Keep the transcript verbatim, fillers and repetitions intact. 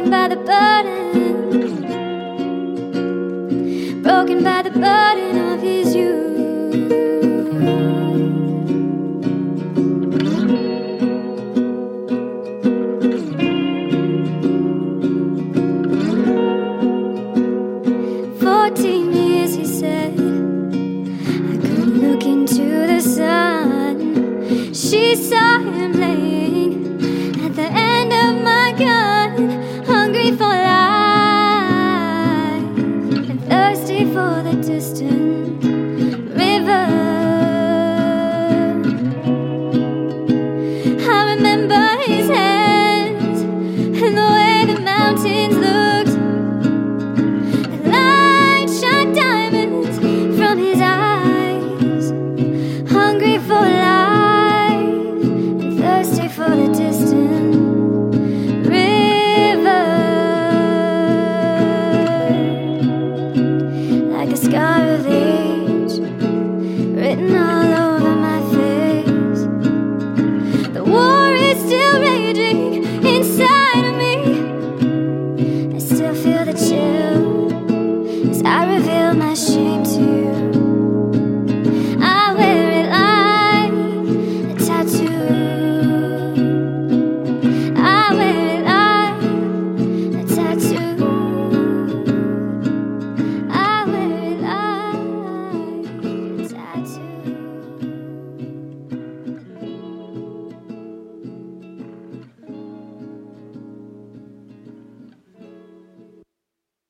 broken by the burden, broken by the burden of his youth. Fourteen years, he said, I couldn't look into the sun. She saw him laying